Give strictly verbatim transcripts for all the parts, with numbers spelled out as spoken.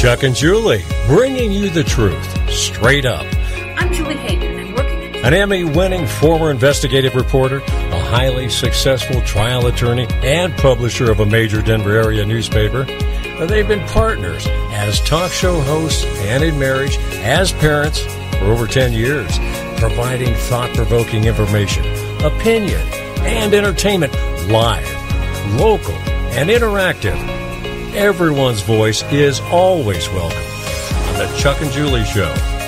Chuck and Julie, bringing you the truth, straight up. I'm Julie Hayden. I'm working at... An Emmy-winning former investigative reporter, a highly successful trial attorney, and publisher of a major Denver area newspaper. They've been partners as talk show hosts and in marriage, as parents for over ten years, providing thought-provoking information, opinion, and entertainment live, local, and interactive. Everyone's voice is always welcome on the Chuck and Julie Show.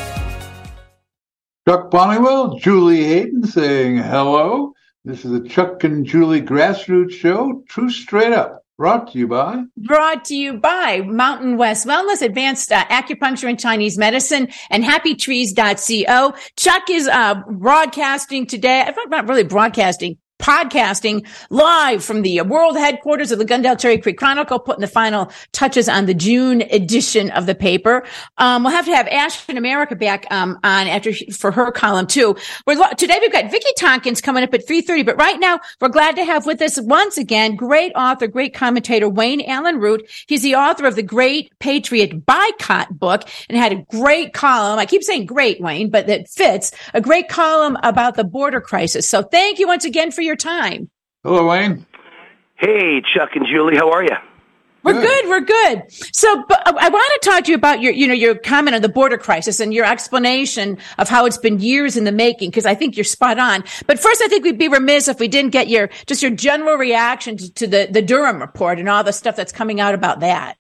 Chuck Bonnewell, Julie Hayden saying hello. This is the Chuck and Julie Grassroots Show, True Straight Up, brought to you by... Brought to you by Mountain West Wellness, Advanced uh, Acupuncture and Chinese Medicine, and happy trees dot co. Chuck is uh, broadcasting today, not really broadcasting, podcasting live from the world headquarters of the Gundale Cherry Creek Chronicle, putting the final touches on the June edition of the paper. Um, we'll have to have Ashton America back um, on after for her column too. We're today we've got Vicki Tompkins coming up at three thirty, but right now we're glad to have with us once again great author, great commentator Wayne Allyn Root. He's the author of the Great Patriot Boycott book and had a great column. I keep saying great, Wayne, but that fits a great column about the border crisis. So thank you once again for your time. Hello, Wayne. Hey, Chuck and Julie, how are you? We're good. good. We're good. So, but I want to talk to you about your, you know, your comment on the border crisis and your explanation of how it's been years in the making, because I think you're spot on. But first, I think we'd be remiss if we didn't get your just your general reaction to, to the the Durham report and all the stuff that's coming out about that.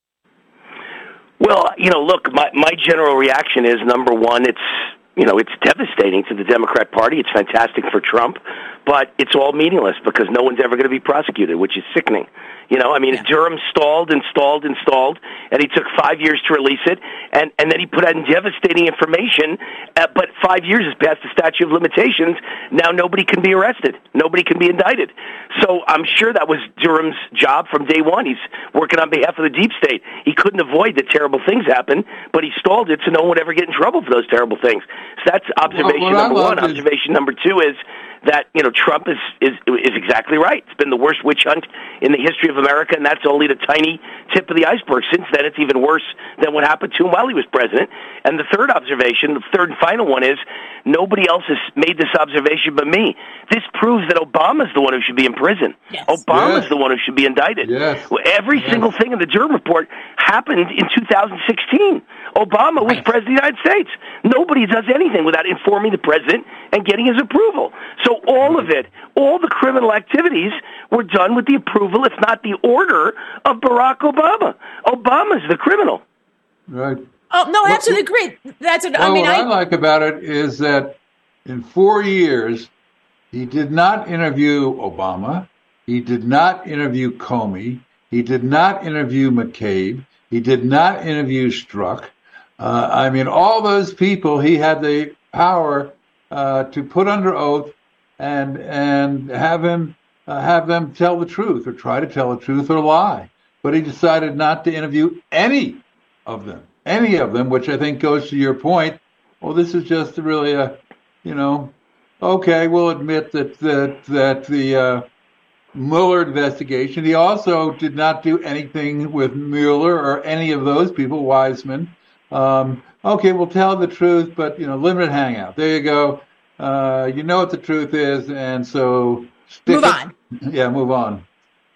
Well, you know, look, my my general reaction is number one, it's you know, it's devastating to the Democrat Party. It's fantastic for Trump, but it's all meaningless because no one's ever going to be prosecuted, which is sickening. You know, I mean, yeah. Durham stalled and stalled and stalled, and he took five years to release it, and, and then he put out devastating information, uh, but five years is past the statute of limitations. Now nobody can be arrested. Nobody can be indicted. So I'm sure that was Durham's job from day one. He's working on behalf of the deep state. He couldn't avoid that terrible things happen, but he stalled it so no one would ever get in trouble for those terrible things. So that's observation well, number one. Is- observation number two is that, you know, Trump is, is is exactly right. It's been the worst witch hunt in the history of America, and that's only the tiny tip of the iceberg. Since then, it's even worse than what happened to him while he was president. And the third observation, the third and final one is, nobody else has made this observation but me. This proves that Obama's the one who should be in prison. Yes. Obama's yes. the one who should be indicted. Yes. Every yes. single thing in the Durham report happened in two thousand sixteen. Obama was right. president of the United States. Nobody does anything without informing the president and getting his approval. So all of it, all the criminal activities were done with the approval, if not the order, of Barack Obama. Obama's the criminal. Right. Oh, no, I absolutely agree. That's what, well, I mean, what I, I like about it is that in four years, he did not interview Obama. He did not interview Comey. He did not interview McCabe. He did not interview Strzok. Uh, I mean, all those people he had the power uh, to put under oath and and have him uh, have them tell the truth or try to tell the truth or lie. But he decided not to interview any of them, any of them, which I think goes to your point. Well, this is just really a, you know, okay, we'll admit that that that the uh, Mueller investigation. He also did not do anything with Mueller or any of those people, Wiseman. Um, okay, we'll tell the truth, but, you know, limited hangout. There you go. Uh, you know what the truth is, and so stick move it. on. Yeah, move on.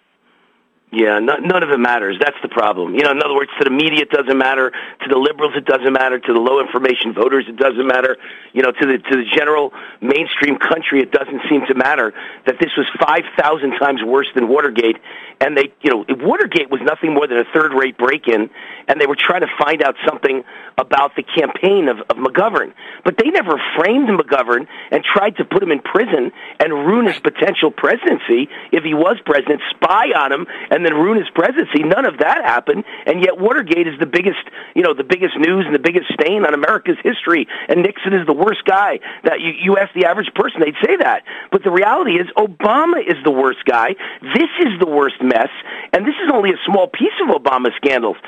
Yeah, no, none of it matters. That's the problem. You know, in other words, to the media it doesn't matter. To the liberals it doesn't matter. To the low information voters it doesn't matter. You know, to the to the general mainstream country it doesn't seem to matter that this was five thousand times worse than Watergate. And they, you know, Watergate was nothing more than a third-rate break-in, and they were trying to find out something about the campaign of, of McGovern. But they never framed McGovern and tried to put him in prison and ruin his potential presidency if he was president, spy on him, and then ruin his presidency. None of that happened, and yet Watergate is the biggest, you know, the biggest news and the biggest stain on America's history, and Nixon is the worst guy. That you, you ask the average person, they'd say that. But the reality is Obama is the worst guy. This is the worst mess, and this is only a small piece of Obama's scandals. Don't forget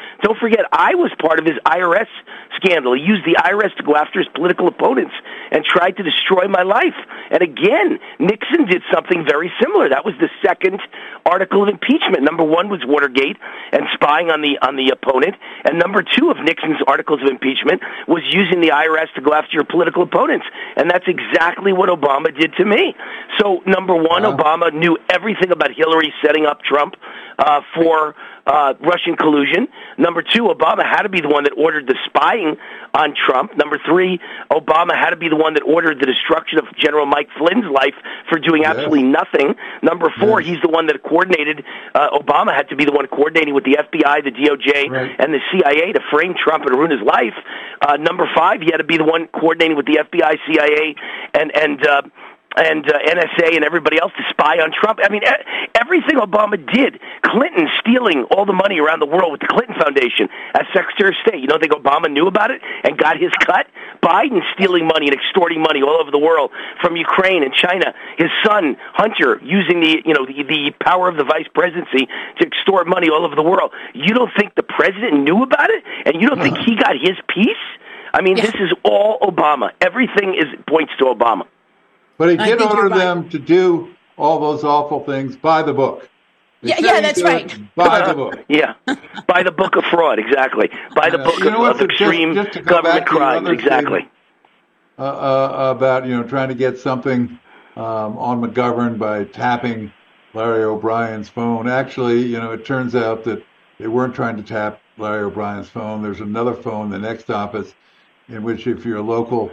forget, I was part of his I R S scandal. He used the I R S to go after his political opponents and tried to destroy my life. And again, Nixon did something very similar. That was the second article of impeachment. Number one was Watergate and spying on the on the opponent. And number two of Nixon's articles of impeachment was using the I R S to go after your political opponents. And that's exactly what Obama did to me. So, number one, wow. Obama knew everything about Hillary setting up Trump uh, for uh, Russian collusion. Number two, Obama had to be the one that ordered the spying on Trump. Number three, Obama had to be the one that ordered the destruction of General Mike Flynn's life for doing yes. absolutely nothing. Number four, yes. he's the one that coordinated, uh, Obama had to be the one coordinating with the F B I, the D O J, right. and the C I A to frame Trump and ruin his life. Uh, number five, he had to be the one coordinating with the F B I, C I A, and, and, uh, and uh, N S A and everybody else to spy on Trump. I mean, everything Obama did, Clinton stealing all the money around the world with the Clinton Foundation as Secretary of State. You don't think Obama knew about it and got his cut? Biden stealing money and extorting money all over the world from Ukraine and China. His son, Hunter, using the, you know, the, the power of the vice presidency to extort money all over the world. You don't think the president knew about it? And you don't think he got his piece? I mean, yeah. this is all Obama. Everything is points to Obama. But he did order them to do all those awful things by the book. They yeah, yeah, that's right. By the book. Yeah, by the book of fraud, exactly. By the book of, of extreme just, just government crimes, exactly. Uh, uh, about, you know, trying to get something um, on McGovern by tapping Larry O'Brien's phone. Actually, you know, it turns out that they weren't trying to tap Larry O'Brien's phone. There's another phone, the next office, in which if you're a local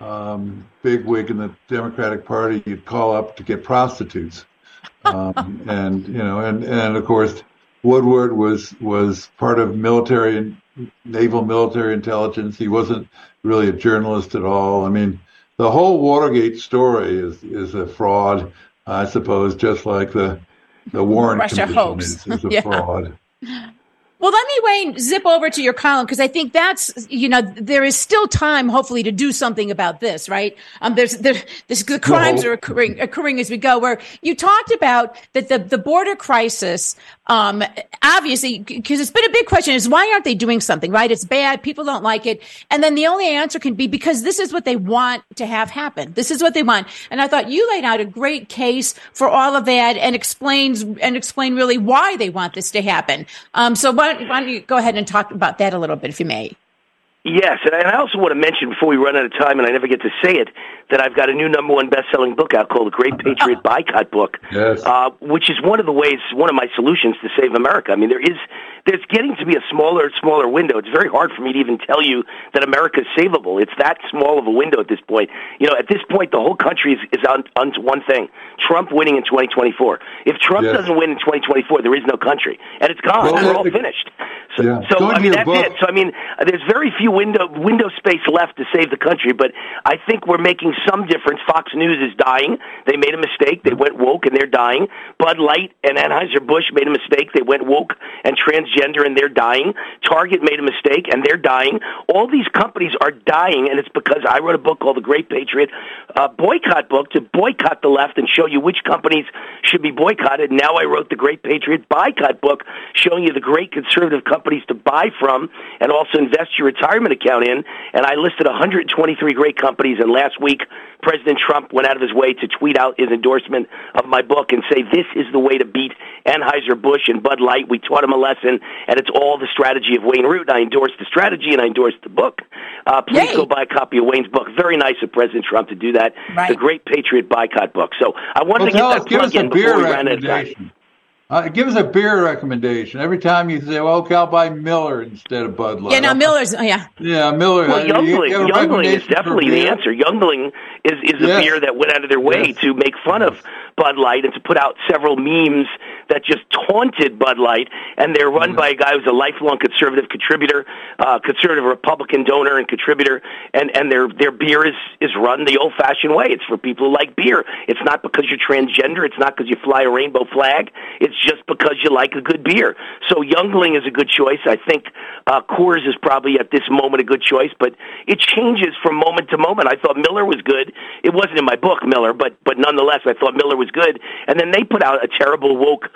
Um, bigwig in the Democratic Party, you'd call up to get prostitutes, um, and you know, and, and of course, Woodward was was part of military and naval military intelligence. He wasn't really a journalist at all. I mean, the whole Watergate story is is a fraud, I suppose, just like the the Warren Russia Commission is, is a yeah. fraud. Well, let me, Wayne, zip over to your column, because I think that's, you know, there is still time, hopefully, to do something about this, right? Um, there's, there, this, the crimes no. are occurring, occurring as we go, where you talked about that the, the border crisis, um, obviously, because it's been a big question, is why aren't they doing something, right? It's bad. People don't like it. And then the only answer can be because this is what they want to have happen. This is what they want. And I thought you laid out a great case for all of that and explains, and explain really why they want this to happen. Um, so why Why don't you go ahead and talk about that a little bit, if you may? Yes, and I also want to mention before we run out of time, and I never get to say it, that I've got a new number one best-selling book out called The Great Patriot Boycott Book, yes. uh, which is one of the ways, one of my solutions to save America. I mean, there is, there's getting to be a smaller and smaller window. It's very hard for me to even tell you that America is savable. It's that small of a window at this point. You know, at this point, the whole country is, is on, on one thing: Trump winning in twenty twenty-four. If Trump yes. doesn't win in twenty twenty-four, there is no country, and it's gone. Well, We're all finished. So, yeah. so I mean, that's book. it. So, I mean, there's very few window window space left to save the country, but I think we're making some difference. Fox News is dying. They made a mistake. They went woke, and they're dying. Bud Light and Anheuser-Busch made a mistake. They went woke and transgender, and they're dying. Target made a mistake, and they're dying. All these companies are dying, and it's because I wrote a book called The Great Patriot uh, Boycott Book to boycott the left and show you which companies should be boycotted. Now I wrote The Great Patriot Boycott Book, showing you the great conservative companies to buy from and also invest your retirement account in. And I listed one hundred twenty-three great companies, and last week President Trump went out of his way to tweet out his endorsement of my book and say this is the way to beat Anheuser-Busch and Bud Light. We taught him a lesson, and it's all the strategy of Wayne Root. I endorsed the strategy, and I endorsed the book. Uh, please Yay. go buy a copy of Wayne's book. Very nice of President Trump to do that. Right. The Great Patriot Boycott Book. So I wanted well, to get that plug in before we ran out of time. Uh, give us a beer recommendation. Every time you say, well, okay, I'll buy Miller instead of Bud Light. Yeah, no, Miller's, oh, yeah. Yeah, Miller. Well, Youngling, Youngling is definitely the answer. Youngling is, is a yes. beer that went out of their way yes. to make fun of Bud Light and to put out several memes that just taunted Bud Light, and they're run mm-hmm. by a guy who's a lifelong conservative contributor, uh, conservative Republican donor and contributor, and, and their their beer is, is run the old-fashioned way. It's for people who like beer. It's not because you're transgender. It's not because you fly a rainbow flag. It's just because you like a good beer. So Youngling is a good choice. I think uh, Coors is probably at this moment a good choice, but it changes from moment to moment. I thought Miller was good. It wasn't in my book, Miller, but but nonetheless, I thought Miller was good. And then they put out a terrible woke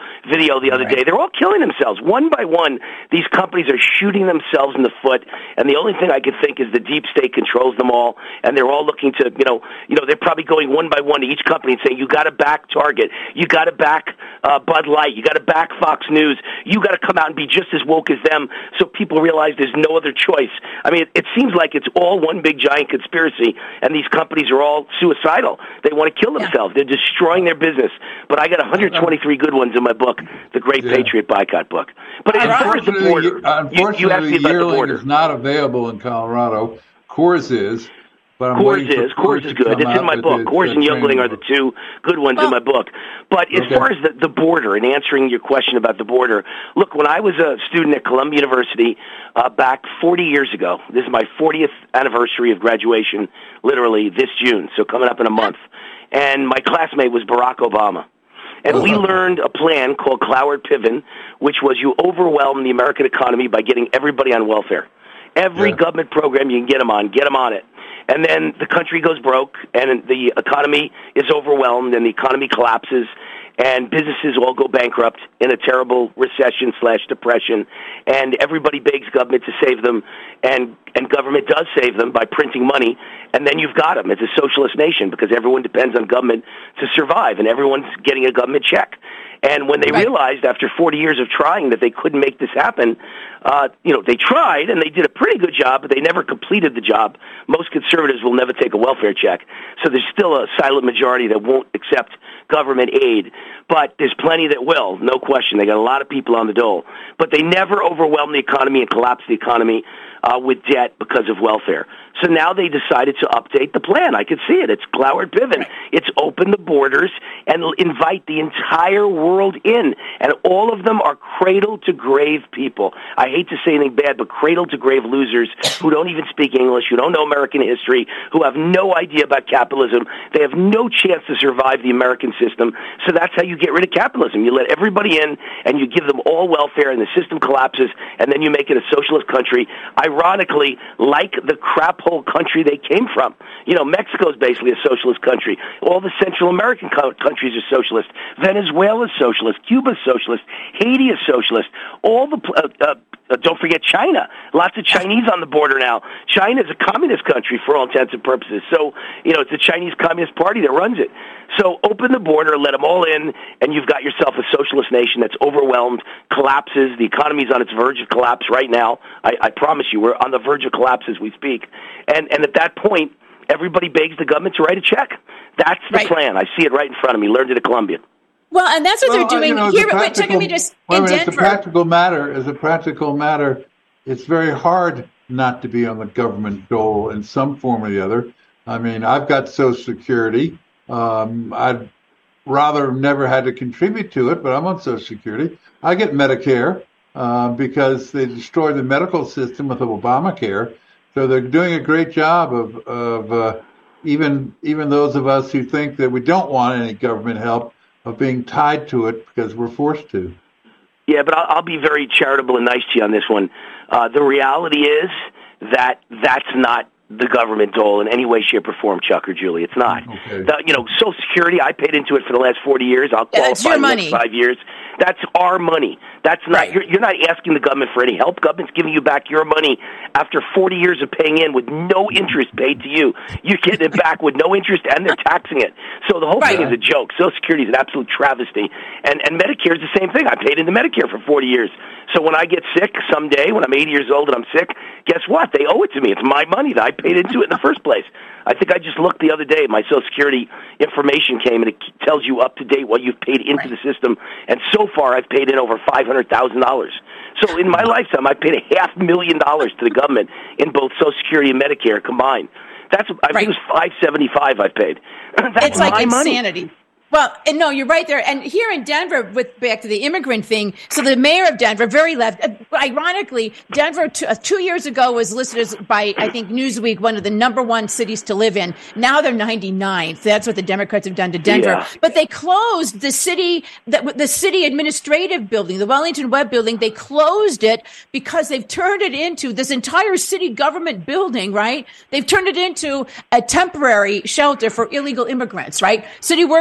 video the other right. day. They're all killing themselves. One by one, these companies are shooting themselves in the foot, and the only thing I could think is the deep state controls them all, and they're all looking to, you know, you know, they're probably going one by one to each company and saying, you got to back Target, you got to back uh, Bud Light, you got to back Fox News, you got to come out and be just as woke as them, so people realize there's no other choice. I mean, it, it seems like it's all one big giant conspiracy, and these companies are all suicidal. They want to kill themselves. Yeah. They're destroying their business. But I got one hundred twenty-three good ones in my book, The Great yeah. Patriot Boycott book. But as far as the border, unfortunately, you, you asked me about the border. Is not available in Colorado. Coors is. But I'm Coors is. Coors is good. It's in my book. Coors and Youngling are the two good ones well, in my book. But as okay. far as the, the border, and answering your question about the border, look, when I was a student at Columbia University uh, back forty years ago, this is my fortieth anniversary of graduation, literally this June, so coming up in a month, and my classmate was Barack Obama. And we learned a plan called Cloward-Piven, which was you overwhelm the American economy by getting everybody on welfare. Every yeah. government program you can get them on, get them on it. And then the country goes broke, and the economy is overwhelmed, and the economy collapses, and businesses all go bankrupt in a terrible recession slash depression, and everybody begs government to save them, and, and government does save them by printing money, and then you've got them. It's a socialist nation because everyone depends on government to survive, and everyone's getting a government check. And when they right. realized after forty years of trying that they couldn't make this happen, uh, you know, they tried and they did a pretty good job, but they never completed the job. Most conservatives will never take a welfare check. So there's still a silent majority that won't accept government aid. But there's plenty that will, no question. They got a lot of people on the dole. But they never overwhelm the economy and collapse the economy uh, with debt because of welfare. So now they decided to update the plan. I could see it. It's Cloward-Piven. It's open the borders and invite the entire world in. And all of them are cradle-to-grave people. I hate to say anything bad, but cradle-to-grave losers who don't even speak English, who don't know American history, who have no idea about capitalism. They have no chance to survive the American system. So that's how you get rid of capitalism. You let everybody in, and you give them all welfare, and the system collapses, and then you make it a socialist country. Ironically, like the crap whole country they came from. You know, Mexico is basically a socialist country. All the Central American co- countries are socialist. Venezuela is socialist. Cuba is socialist. Haiti is socialist. All the uh, uh, uh, don't forget China. Lots of Chinese on the border now. China is a communist country for all intents and purposes. So, you know, it's the Chinese Communist Party that runs it. So open the border, let them all in, and you've got yourself a socialist nation that's overwhelmed, collapses. The economy's on its verge of collapse right now. I, I promise you, we're on the verge of collapse as we speak. And and at that point, everybody begs the government to write a check. That's the right. plan. I see it right in front of me. Learned it at Columbia. Well, and that's what well, they're doing you know, here. Wait, check me just well, in I mean, Denver. As a practical matter, as a practical matter, it's very hard not to be on the government dole in some form or the other. I mean, I've got Social Security. Um, I'd rather have never had to contribute to it, but I'm on Social Security. I get Medicare uh, because they destroyed the medical system with Obamacare. So they're doing a great job of, of uh, even even those of us who think that we don't want any government help of being tied to it because we're forced to. Yeah, but I'll, I'll be very charitable and nice to you on this one. Uh, the reality is that that's not the government dole in any way, shape, or form, Chuck or Julie. It's not. Okay. The, you know, Social Security, I paid into it for the last forty years. I'll qualify That's your in the money. next five years. That's our money. That's not. Right. You're, you're not asking the government for any help. Government's giving you back your money after forty years of paying in with no interest paid to you. You're getting it back with no interest, and they're taxing it. So the whole right. thing is a joke. Social Security is an absolute travesty. And, and Medicare is the same thing. I paid into Medicare for forty years. So when I get sick someday, when I'm eighty years old and I'm sick, guess what? They owe it to me. It's my money that I paid into it in the first place. I think I just looked the other day. My Social Security information came, and it tells you up to date what you've paid into right. the system. And so far, I've paid in over five hundred thousand dollars. So in my lifetime, I've paid a half million dollars to the government in both Social Security and Medicare combined. That's I right. think it was five seventy-five. I've paid. That's it's like my insanity. Money. Well, and no, you're right there. And here in Denver, with back to the immigrant thing, so the mayor of Denver, very left. Uh, ironically, Denver two, uh, two years ago was listed as, by, I think, Newsweek, one of the number one cities to live in. Now they're ninety-ninth. That's what the Democrats have done to Denver. Yeah. But they closed the city, the, the city administrative building, the Wellington Webb building. They closed it because they've turned it into this entire city government building, right? They've turned it into a temporary shelter for illegal immigrants, right? City workers are supposed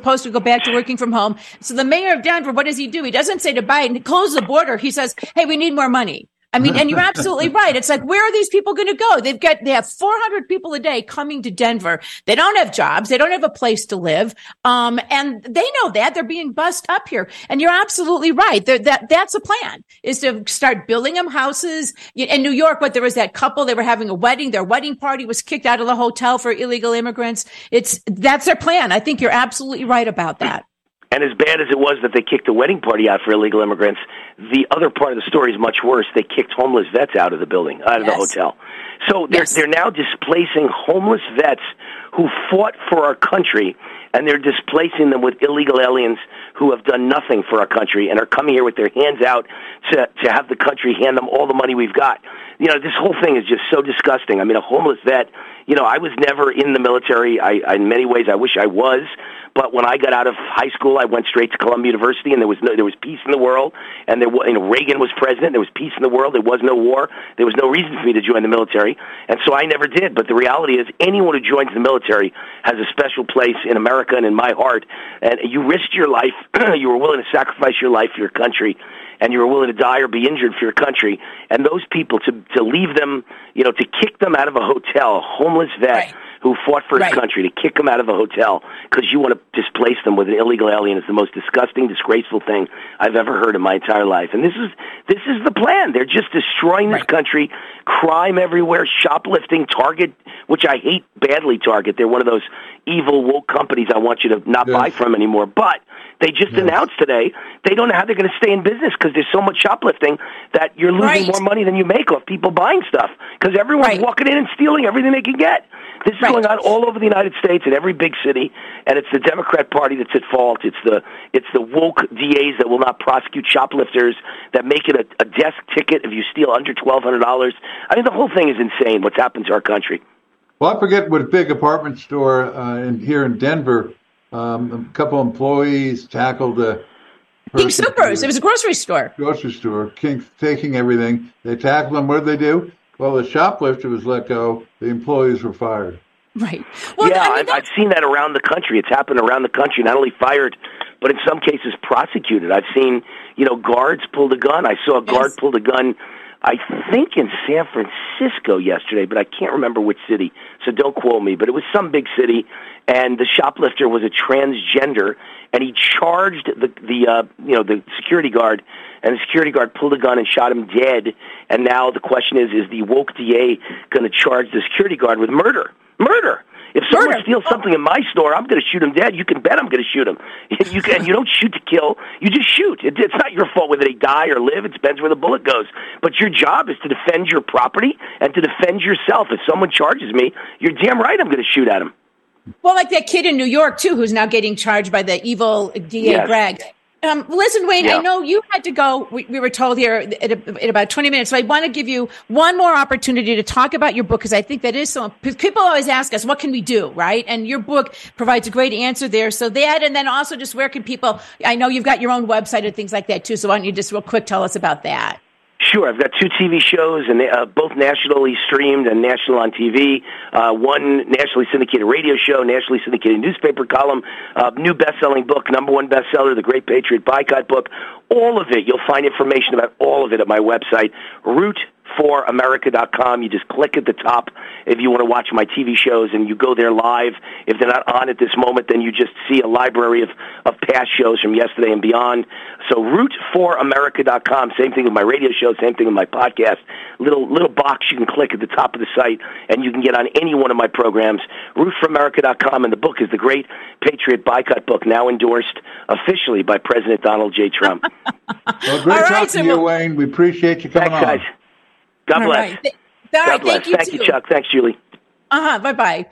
supposed to go back to working from home. So the mayor of Denver, what does he do? He doesn't say to Biden, close the border. He says, hey, we need more money. I mean, and you're absolutely right. It's like, where are these people going to go? They've got, they have four hundred people a day coming to Denver. They don't have jobs. They don't have a place to live. Um, and they know that they're being bussed up here. And you're absolutely right. They're, that, that's a plan, is to start building them houses. In New York, but there was that couple, they were having a wedding. Their wedding party was kicked out of the hotel for illegal immigrants. It's, that's their plan. I think you're absolutely right about that. And as bad as it was that they kicked the wedding party out for illegal immigrants, the other part of the story is much worse. They kicked homeless vets out of the building, out of yes. the hotel. So they're, yes. they're now displacing homeless vets who fought for our country, and they're displacing them with illegal aliens who have done nothing for our country and are coming here with their hands out to, to have the country hand them all the money we've got. You know, this whole thing is just so disgusting. I mean, a homeless vet, you know, I was never in the military. I, I in many ways, I wish I was. But when I got out of high school, I went straight to Columbia University, and there was no, there was peace in the world, and there was, you know, Reagan was president. There was peace in the world. There was no war. There was no reason for me to join the military, and so I never did. But the reality is, anyone who joins the military has a special place in America and in my heart. And you risked your life. You were willing to sacrifice your life for your country, and you were willing to die or be injured for your country. And those people, to to leave them, you know, to kick them out of a hotel, a homeless vet. Right. Who fought for his right. country, to kick them out of a hotel because you want to displace them with an illegal alien is the most disgusting, disgraceful thing I've ever heard in my entire life. And this is this is the plan. They're just destroying this right. country. Crime everywhere, shoplifting, Target, which I hate badly, Target. They're one of those evil, woke companies I want you to not yes. buy from anymore. But they just yes. announced today they don't know how they're going to stay in business because there's so much shoplifting that you're losing right. more money than you make off people buying stuff because everyone's right. walking in and stealing everything they can get. This is right. going on all over the United States in every big city, and it's the Democrat Party that's at fault. It's the it's the woke D As that will not prosecute shoplifters, that make it a, a desk ticket if you steal under twelve hundred dollars. I mean, the whole thing is insane, what's happened to our country. Well, I forget what big apartment store uh, in, here in Denver, um, a couple employees tackled a King Soopers. It was a grocery store. Grocery store, King, taking everything. They tackled them. What did they do? Well, the shoplifter was let go. The employees were fired. Right. Well, yeah, I mean, I've, I've seen that around the country. It's happened around the country, not only fired, but in some cases prosecuted. I've seen, you know, guards pulled a gun. I saw a guard yes. pulled a gun, I think in San Francisco yesterday, but I can't remember which city, so don't quote me. But it was some big city, and the shoplifter was a transgender, and he charged the, the uh, you know, the security guard, and the security guard pulled a gun and shot him dead. And now the question is, is the woke D A going to charge the security guard with murder? Murder! If someone Murder. steals something in my store, I'm going to shoot him dead. You can bet I'm going to shoot him. You can, you don't shoot to kill. You just shoot. It, it's not your fault whether they die or live. It depends where the bullet goes. But your job is to defend your property and to defend yourself. If someone charges me, you're damn right I'm going to shoot at him. Well, like that kid in New York, too, who's now getting charged by the evil D A yes. Bragg. Um, listen, Wayne, yeah. I know you had to go. We, we were told here at, a, at about twenty minutes. So I want to give you one more opportunity to talk about your book because I think that is so. People always ask us, what can we do, right? And your book provides a great answer there. So that, and then also just where can people, I know you've got your own website and things like that too. So why don't you just real quick tell us about that? Sure. I've got two T V shows, and uh, both nationally streamed and national on T V. Uh, one nationally syndicated radio show, nationally syndicated newspaper column, uh, new best-selling book, number one bestseller, The Great Patriot Boycott book. All of it, you'll find information about all of it at my website, root for america dot com. You just click at the top if you want to watch my T V shows, and you go there live. If they're not on at this moment, then you just see a library of, of past shows from yesterday and beyond. So root for america dot com. Same thing with my radio show, same thing with my podcast. Little little box you can click at the top of the site, and you can get on any one of my programs, root for america dot com. And the book is The Great Patriot Boycott book, now endorsed officially by President Donald J. Trump. Well, great right, talking so to you, we'll... Wayne. We appreciate you coming Thanks, on. guys. God All bless. Right. Th- All God right, bless. thank you, Thank too. you, Chuck. Thanks, Julie. Uh-huh. Bye-bye.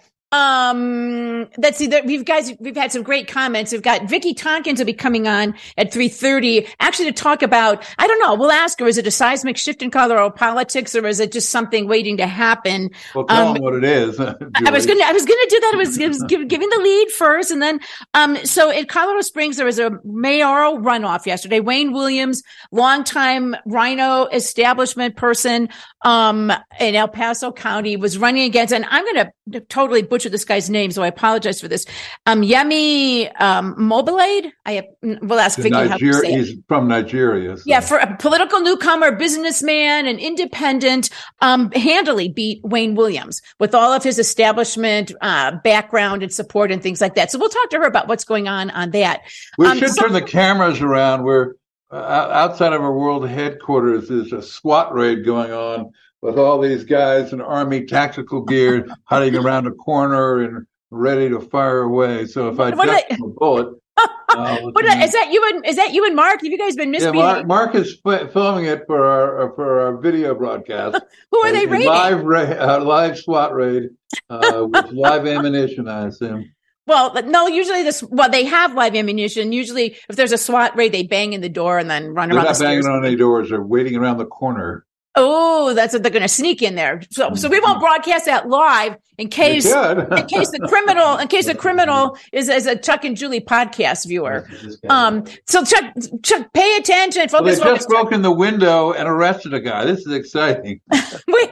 Um, let's see that we've guys, we've had some great comments. We've got Vicky Tompkins will be coming on at three thirty actually to talk about, I don't know, we'll ask her, is it a seismic shift in Colorado politics or is it just something waiting to happen? Well, tell um, them what it is. I was going to, I was going to do that. I was, I was give, giving the lead first. And then, um, so in Colorado Springs, there was a mayoral runoff yesterday. Wayne Williams, longtime Rhino establishment person, um, in El Paso County was running against, and I'm going to totally butcher butcher this guy's name, so I apologize for this. Um, Yemi um, Mobilade. I have, we'll ask Vicky Niger- how to say He's it. from Nigeria. So. Yeah, for a political newcomer, businessman, and independent, um, handily beat Wayne Williams with all of his establishment uh, background and support and things like that. So we'll talk to her about what's going on on that. We um, should so- turn the cameras around where uh, outside of our world headquarters there's a SWAT raid going on with all these guys in Army tactical gear hiding around a corner and ready to fire away. So if I What duck I- a bullet, uh, What, is that you and is that you and Mark? Have you guys been yeah, misbehaving? Mark, Mark is f- filming it for our for our video broadcast. Who are they A raiding? Live ra- uh, live SWAT raid uh, with live ammunition, I assume. Well, no, usually this, well, they have live ammunition. Usually if there's a SWAT raid, they bang in the door and then run They're around not the stairs. banging on any doors. They're waiting around the corner. Oh, that's what they're going to sneak in there. So, so we won't broadcast that live in case, in case the criminal, in case the criminal is, is a Chuck and Julie podcast viewer. Um, so Chuck, Chuck, pay attention. Well, Focus. they just broke in the window and arrested a guy. This is exciting. Wait.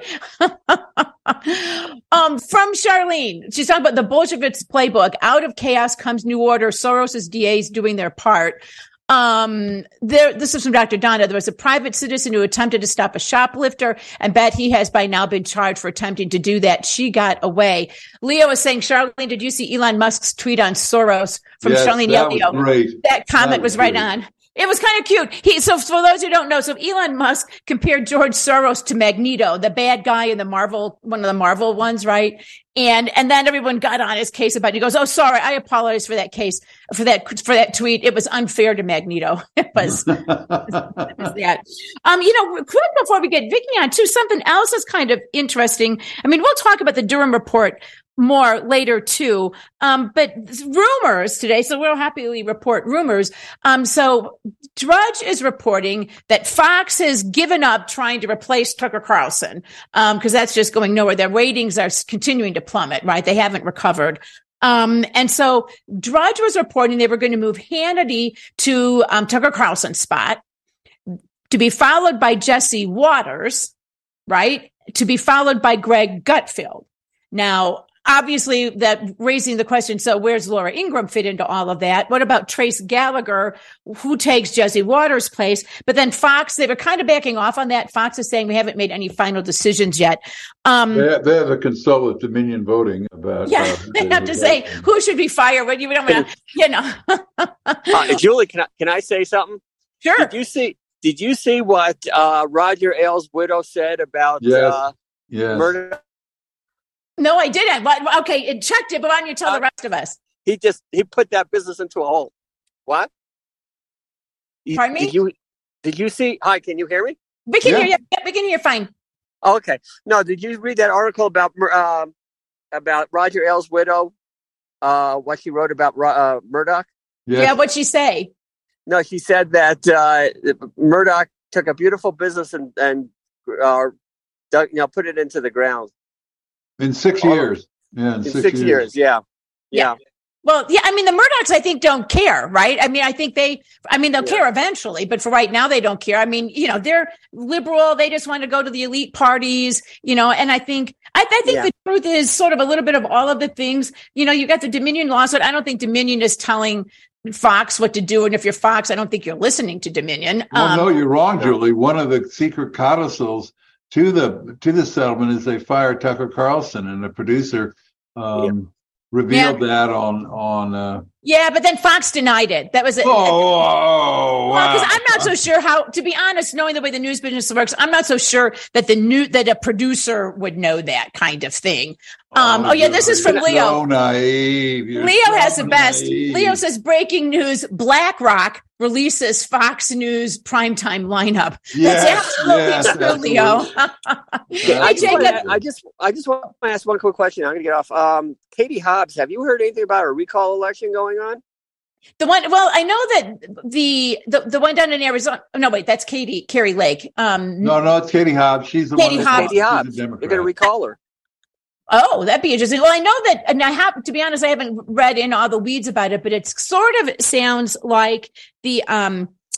um, from Charlene, she's talking about the Bolsheviks playbook. Out of chaos comes new order. Soros's D As doing their part. Um, there, this is from Doctor Donna. There was a private citizen who attempted to stop a shoplifter and bet he has by now been charged for attempting to do that. She got away. Leo is saying, Charlene, did you see Elon Musk's tweet on Soros from Yes, Charlene that Yelio? was great. That comment That was, was right great. on. It was kind of cute. He, so for those who don't know, so Elon Musk compared George Soros to Magneto, the bad guy in the Marvel, one of the Marvel ones, right? And, and then everyone got on his case about it. He goes, oh, sorry. I apologize for that case, for that, for that tweet. It was unfair to Magneto. It was, it was that. Um, you know, quick before we get Vicky on too, something else is kind of interesting. I mean, we'll talk about the Durham report more later too. Um, but rumors today, so we'll happily report rumors. Um, so Drudge is reporting that Fox has given up trying to replace Tucker Carlson, um, cause that's just going nowhere. Their ratings are continuing to plummet, right? They haven't recovered. Um, and so Drudge was reporting they were going to move Hannity to, um, Tucker Carlson's spot, to be followed by Jesse Waters, right? To be followed by Greg Gutfeld. Now, obviously, that raising the question, so where's Laura Ingraham fit into all of that? What about Trace Gallagher, who takes Jesse Waters' place? But then Fox, they were kind of backing off on that. Fox is saying we haven't made any final decisions yet. Um, They, they have a consult with Dominion Voting about. yeah, uh, they have to say who should be fired. When you don't want to, you know. uh, Julie, can I can I say something? Sure. Did you see? Did you see what uh, Roger Ailes' widow said about Yes. uh, Yes. murder? No, I didn't. But, okay, it checked it, but why don't you tell Uh, the rest of us? He just he put that business into a hole. What? You- Pardon me? Did you did you see? Hi, can you hear me? We can Yeah. hear you. Yeah, we can hear fine. Oh, okay. No, did you read that article about Mur- um about Roger Ailes' widow? Uh, what she wrote about Ro- uh, Murdoch? Yes. Yeah, what'd she say? No, she said that uh, Murdoch took a beautiful business and and uh, dug, you know put it into the ground In six All- years. Yeah, in, in six, six, years. years. Yeah. Yeah. yeah, Well, yeah, I mean, the Murdochs, I think, don't care, right? I mean, I think they, I mean, they'll Yeah. care eventually, but for right now, they don't care. I mean, you know, they're liberal. They just want to go to the elite parties, you know, and I think, I, I think Yeah. the truth is sort of a little bit of all of the things, you know, you got the Dominion lawsuit. I don't think Dominion is telling Fox what to do. And if you're Fox, I don't think you're listening to Dominion. Well, Um, no, you're wrong, no. Julie. One of the secret codicils to the to the settlement is they fired Tucker Carlson, and the producer um, revealed that on on. Uh, yeah, but then Fox denied it. That was it. oh, oh, Well, because wow. I'm not so sure how, to be honest, knowing the way the news business works, I'm not so sure that the new that a producer would know that kind of thing. Um, oh, yeah, this is from you're Leo. So naive. You're Leo so has the best. naive. Leo says breaking news: BlackRock releases Fox News primetime lineup. Yes, That's absolutely yes, true, absolutely. Leo. Yeah, I Hey, just, wanna, Jacob. I just, I just want to ask one quick question. I'm going to get off. Um, Katie Hobbs, have you heard anything about a recall election going on? The one, well, I know that the the the one down in Arizona. No, wait, that's Katie Carrie Lake. Um, No, no, it's Katie Hobbs. She's the Katie one. Hobbs. That's Katie she's a Hobbs. They're Democrat. going to recall her. Oh, that'd be interesting. Well, I know that, and I have to be honest, I haven't read in all the weeds about it, but it sort of sounds like the um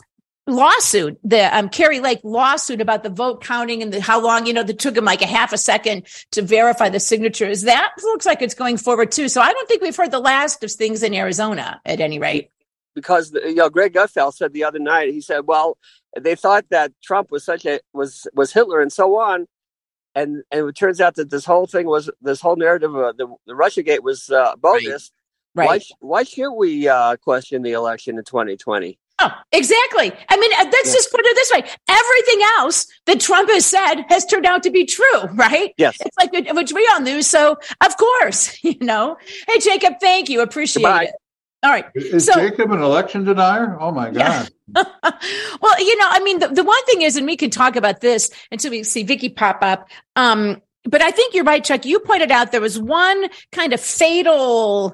lawsuit, the um, Carrie Lake lawsuit about the vote counting and the, how long, you know, it took him like a half a second to verify the signatures. That looks like it's going forward too. So I don't think we've heard the last of things in Arizona at any rate. Because, you know, Greg Gutfeld said the other night, he said, well, they thought that Trump was such a, was, was Hitler and so on. And, and it turns out that this whole thing was, this whole narrative of the, the Russiagate was uh, bogus. Right. Why, why should we uh, question the election in twenty twenty? Oh, exactly. I mean, let's Yeah. just put it this way. Everything else that Trump has said has turned out to be true, right? Yes. It's like, which we all knew. So, of course, you know. Hey, Jacob, thank you. Appreciate Goodbye. it. All right. Is So, Jacob an election denier? Oh, my God. Yeah. Well, you know, I mean, the, the one thing is, and we can talk about this until we see Vicky pop up. Um, but I think you're right, Chuck. You pointed out there was one kind of fatal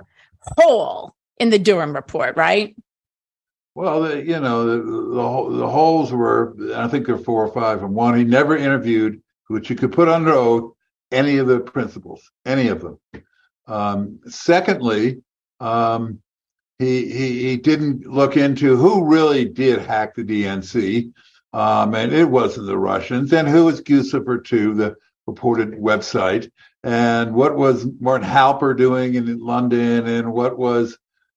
hole in the Durham report, right? Well, the, you know, the, the the holes were, I think there are four or five. And one, he never interviewed, which you could put under oath, any of the principals, any of them. Um, secondly, um, he, he he didn't look into who really did hack the D N C, um, and it wasn't the Russians. And who was Guccifer two, the reported website, and what was Martin Halper doing in London, and what was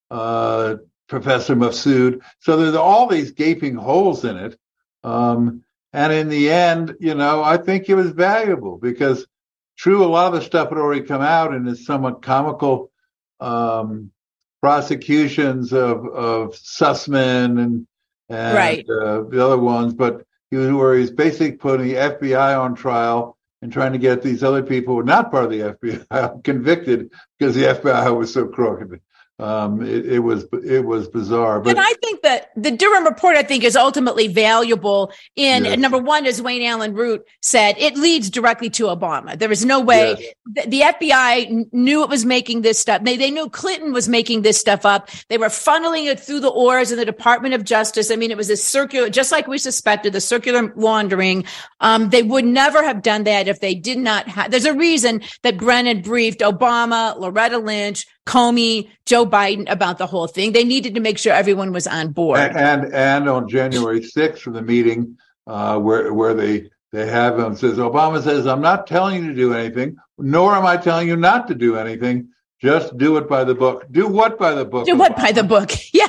uh, Professor Mifsud. So there's all these gaping holes in it. Um, and in the end, you know, I think it was valuable because, true, a lot of the stuff had already come out in this somewhat comical um, prosecutions of, of Sussman and, and Right. uh, the other ones. But he was where he's basically putting the F B I on trial and trying to get these other people who were not part of the F B I convicted because the F B I was so crooked. Um, it, it was it was bizarre. But And I think that the Durham report, I think, is ultimately valuable in, Yes. number one, as Wayne Allen Root said, it leads directly to Obama. There is no way Yes. the, the F B I kn- knew it was making this stuff. They, they knew Clinton was making this stuff up. They were funneling it through the oars in the Department of Justice. I mean, it was a circular, just like we suspected, the circular laundering. Um, they would never have done that if they did not have, there's a reason that Brennan briefed Obama, Loretta Lynch, Comey, Joe Biden about the whole thing. They needed to make sure everyone was on board. and and, and on January sixth, from the meeting uh, where where they they have him says Obama says, "I'm not telling you to do anything, nor am I telling you not to do anything. Just do it by the book." Do what by the book? Do what Obama? by the book? Yeah.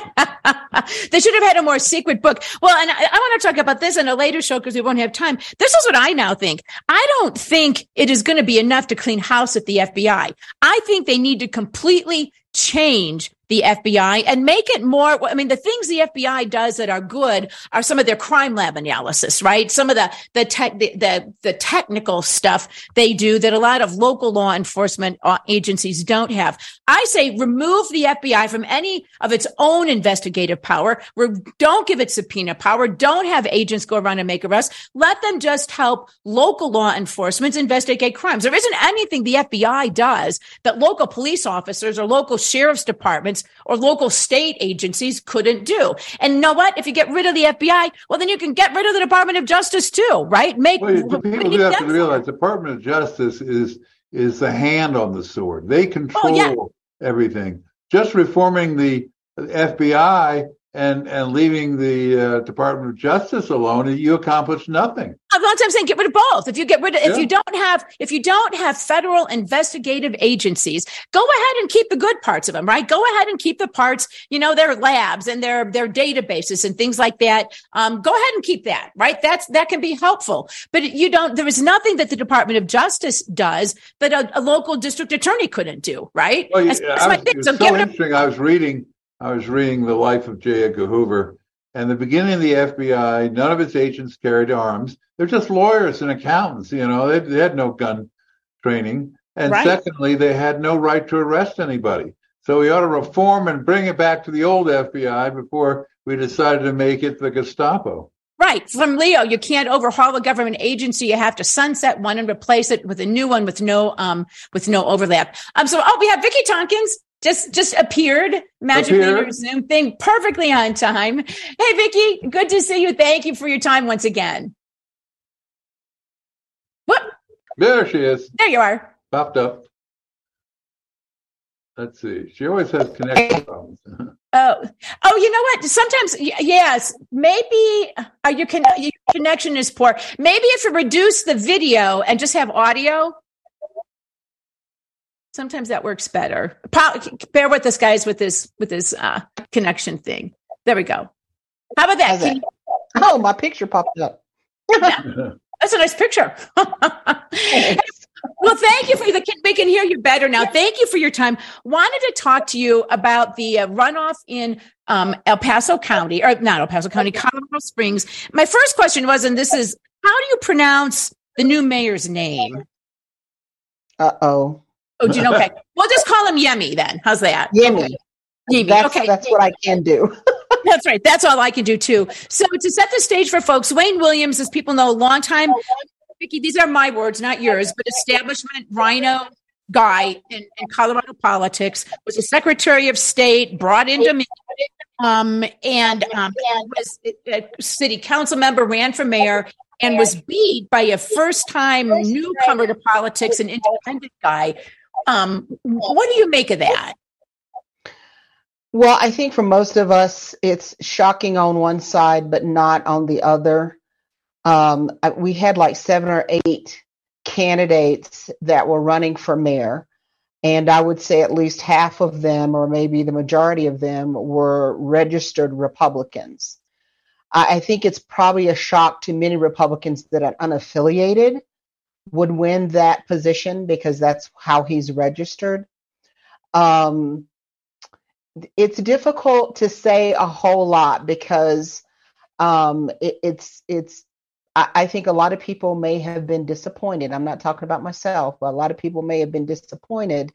They should have had a more secret book. Well, and I, I want to talk about this in a later show because we won't have time. This is what I now think. I don't think it is going to be enough to clean house at the F B I. I think they need to completely change the F B I and make it more. I mean, the things the F B I does that are good are some of their crime lab analysis, right? Some of the the tech, the, the the technical stuff they do that a lot of local law enforcement agencies don't have. I say remove the F B I from any of its own investigative power. Re- don't give it subpoena power. Don't have agents go around and make arrests. Let them just help local law enforcement investigate crimes. There isn't anything the F B I does that local police officers or local sheriff's departments or local state agencies couldn't do. And you know what? If you get rid of the F B I, well, then you can get rid of the Department of Justice too, right? Make Well, the people do have to realize the Department of Justice is is the hand on the sword. They control Oh, yeah. everything. Just reforming the F B I and and leaving the uh, Department of Justice alone, you accomplish nothing. A lot of times saying get rid of both. If you get rid of, if Yeah. you don't have, if you don't have federal investigative agencies, go ahead and keep the good parts of them, right? Go ahead and keep the parts, you know, their labs and their, their databases and things like that. Um, go ahead and keep that, right? That's, that can be helpful, but you don't, there is nothing that the Department of Justice does that a, a local district attorney couldn't do, right? Well, That's- yeah, that's I my was, thing. it was So so get rid of- interesting. I was reading, I was reading the life of J. Edgar Hoover, and the beginning of the F B I. None of its agents carried arms. They're just lawyers and accountants. You know, they, they had no gun training, and Right. secondly, they had no right to arrest anybody. So we ought to reform and bring it back to the old F B I before we decided to make it the Gestapo. Right. From Leo, you can't overhaul a government agency. You have to sunset one and replace it with a new one with no, um, with no overlap. Um, so, oh, we have Vicky Tompkins just, just appeared magically in your Appeared. Zoom thing, perfectly on time. Hey, Vicky, good to see you. Thank you for your time once again. Whoop, There she is, there you are. popped up. Let's see. She always has connection problems. Oh, oh, you know what? Sometimes, yes, maybe uh, your, con- your connection is poor. Maybe if you reduce the video and just have audio, sometimes that works better. Pa- bear with us, guys, with this with this uh, connection thing. There we go. How about that? Can you- oh, my picture popped up. Yeah. That's a nice picture. Well, thank you for the. We can hear you better now. Thank you for your time. Wanted to talk to you about the uh, runoff in um, El Paso County, or not El Paso County, Colorado Springs. My first question was, and this is, how do you pronounce the new mayor's name? Uh oh. Oh, do you know? Okay, we'll just call him Yemi then. How's that? Yemi. Yemi. That's, okay, that's what I can do. That's right. That's all I can do too. So to set the stage for folks, Wayne Williams, as people know, a long time. Vicki, these are my words, not yours, but establishment rhino guy in, in Colorado politics, was a Secretary of State, brought into um, and um, was a city council member, ran for mayor, and was beat by a first-time newcomer to politics, an independent guy. Um, what do you make of that? Well, I think for most of us, it's shocking on one side, but not on the other. Um, we had like seven or eight candidates that were running for mayor, and I would say at least half of them, or maybe the majority of them, were registered Republicans. I, I think it's probably a shock to many Republicans that an unaffiliated would win that position because that's how he's registered. Um, it's difficult to say a whole lot because um, it, it's it's. I think a lot of people may have been disappointed. I'm not talking about myself, but a lot of people may have been disappointed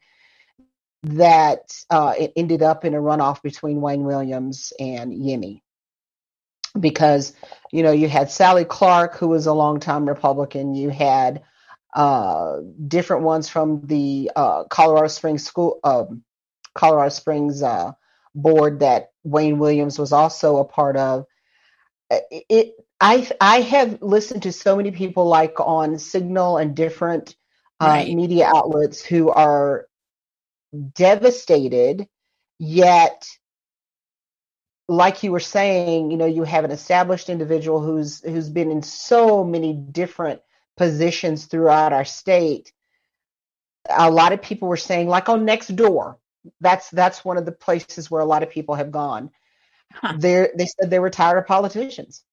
that uh, it ended up in a runoff between Wayne Williams and Yemi. Because, you know, you had Sally Clark, who was a longtime Republican. You had uh, different ones from the uh, Colorado Springs school, uh, Colorado Springs uh, board that Wayne Williams was also a part of. It, I I have listened to so many people like on Signal and different uh, right. media outlets who are devastated, yet, like you were saying, you know, you have an established individual who's who's been in so many different positions throughout our state. A lot of people were saying, like on Nextdoor, that's that's one of the places where a lot of people have gone. Huh. They they said they were tired of politicians.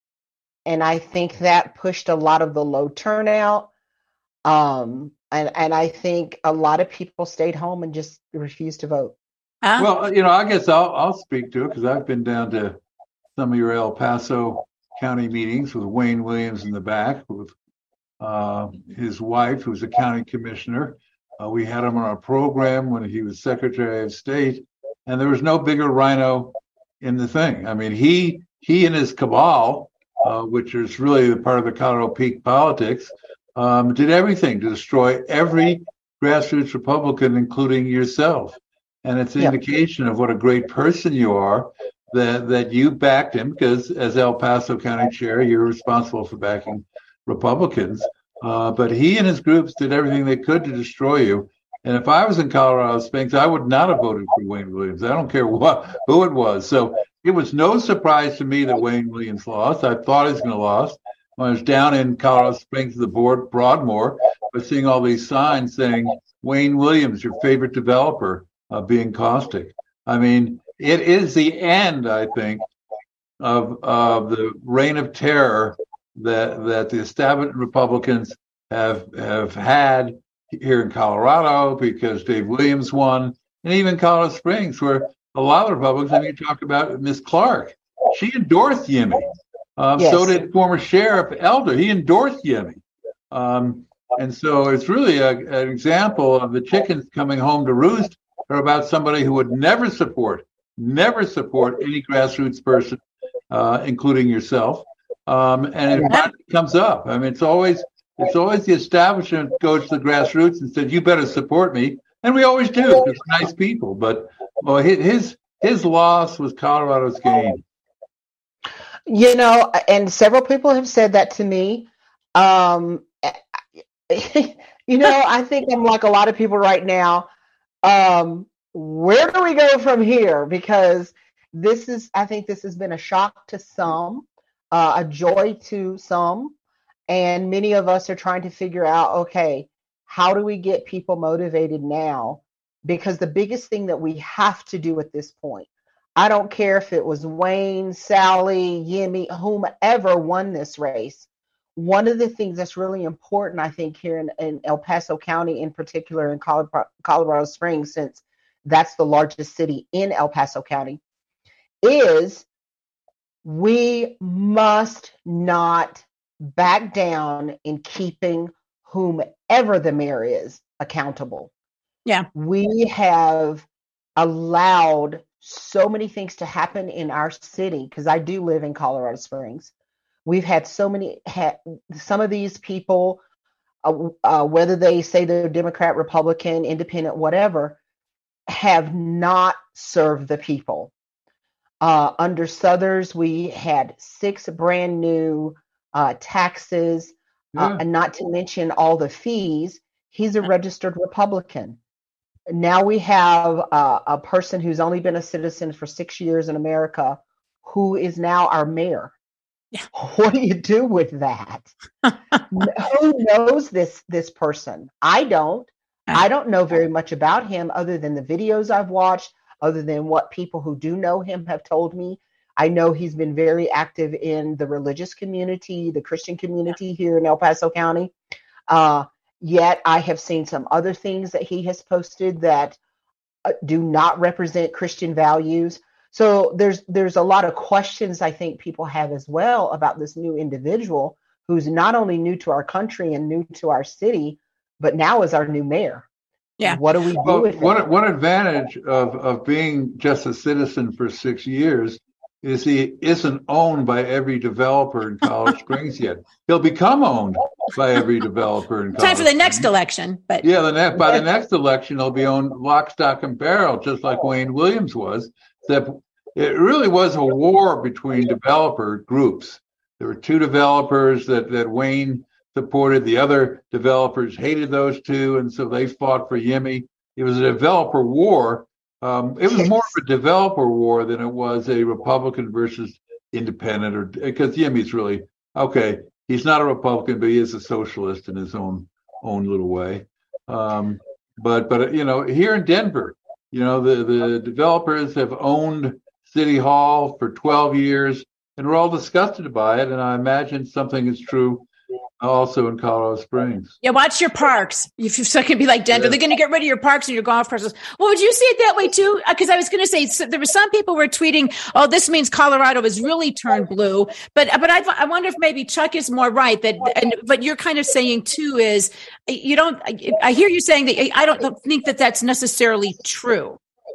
And I think that pushed a lot of the low turnout. Um, and, and I think a lot of people stayed home and just refused to vote. Huh? Well, you know, I guess I'll, I'll speak to it because I've been down to some of your El Paso County meetings with Wayne Williams in the back, with uh, his wife, who's a county commissioner. Uh, we had him on our program when he was Secretary of State, and there was no bigger rhino in the thing. I mean, he he and his cabal, uh, which is really part of the Colorado Peak politics, um, did everything to destroy every grassroots Republican, including yourself. And it's an yep. indication of what a great person you are, that that you backed him, because as El Paso County Chair, you're responsible for backing Republicans. Uh, but he and his groups did everything they could to destroy you. And if I was in Colorado Springs, I would not have voted for Wayne Williams. I don't care what who it was. So it was no surprise to me that Wayne Williams lost. I thought he was going to lose. When I was down in Colorado Springs, the board, Broadmoor, was seeing all these signs saying, Wayne Williams, your favorite developer, uh, being caustic. I mean, it is the end, I think, of, of the reign of terror that that the establishment Republicans have have had here in Colorado, because Dave Williams won, and even Colorado Springs, where a lot of Republicans, I mean, you talk about Miss Clark, she endorsed Yemi. Um, yes. So did former Sheriff Elder. He endorsed Yemi. Um, and so it's really a, an example of the chickens coming home to roost, or about somebody who would never support, never support any grassroots person, uh, including yourself. Um, and it finally comes up. I mean, it's always it's always the establishment goes to the grassroots and says, "You better support me," and we always do because we're nice people. But well, his his loss was Colorado's gain. You know, and several people have said that to me. Um, you know, I think I'm like a lot of people right now. Um, where do we go from here? Because this is, I think this has been a shock to some, uh, a joy to some. And many of us are trying to figure out, okay, how do we get people motivated now? Because the biggest thing that we have to do at this point, I don't care if it was Wayne, Sally, Yemi, whomever won this race. One of the things that's really important, I think, here in, in El Paso County, in particular in Colorado, Colorado Springs, since that's the largest city in El Paso County, is we must not back down in keeping whomever the mayor is accountable. Yeah. We have allowed so many things to happen in our city, because I do live in Colorado Springs. We've had so many, ha- some of these people, uh, uh, whether they say they're Democrat, Republican, Independent, whatever, have not served the people. Uh, under Southers, we had six brand new uh, taxes, yeah. uh, and not to mention all the fees. He's a registered Republican. Now we have uh, a person who's only been a citizen for six years in America, who is now our mayor. Yeah. What do you do with that? Who knows this this person? I don't. I don't know very much about him other than the videos I've watched, other than what people who do know him have told me. I know he's been very active in the religious community, the Christian community here in El Paso County. Uh, yet I have seen some other things that he has posted that uh, do not represent Christian values. So there's there's a lot of questions I think people have as well about this new individual who's not only new to our country and new to our city, but now is our new mayor. Yeah. What do we do well, with one, it? One advantage of, of being just a citizen for six years is he isn't owned by every developer in Colorado Springs yet. He'll become owned by every developer in Colorado Time for the next Springs. election. But Yeah, the next, by the next election, he'll be owned lock, stock, and barrel, just like Wayne Williams was. Except it really was a war between developer groups. There were two developers that, that Wayne supported. The other developers hated those two, and so they fought for Yemi. It was a developer war. Um, it was more of a developer war than it was a Republican versus independent, or because Yemi's really okay. He's not a Republican, but he is a socialist in his own own little way. Um, but but you know, here in Denver, you know, the the developers have owned City Hall for twelve years, and we're all disgusted by it. And I imagine something is true also in Colorado Springs. Yeah, watch your parks. If you're so going to be like Denver, Yeah. they're going to get rid of your parks and your golf courses. Well, would you see it that way too? Because I was going to say so there were some people were tweeting, "Oh, this means Colorado has really turned blue." But but I, I wonder if maybe Chuck is more right. That and but you're kind of saying too is you don't. I hear you saying that I don't think that that's necessarily true.